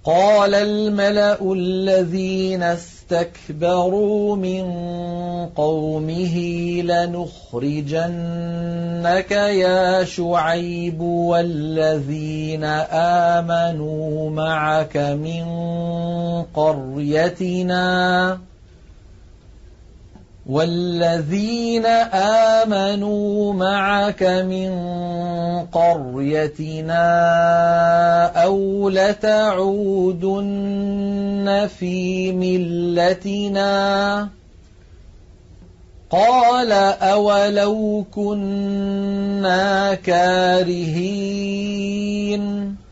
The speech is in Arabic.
قال الملأ الذين استكبروا من قومه لنخرجنك يا شعيب والذين آمنوا معك من قريتنا أو لتعودن في ملتنا قال أولو كنا كارهين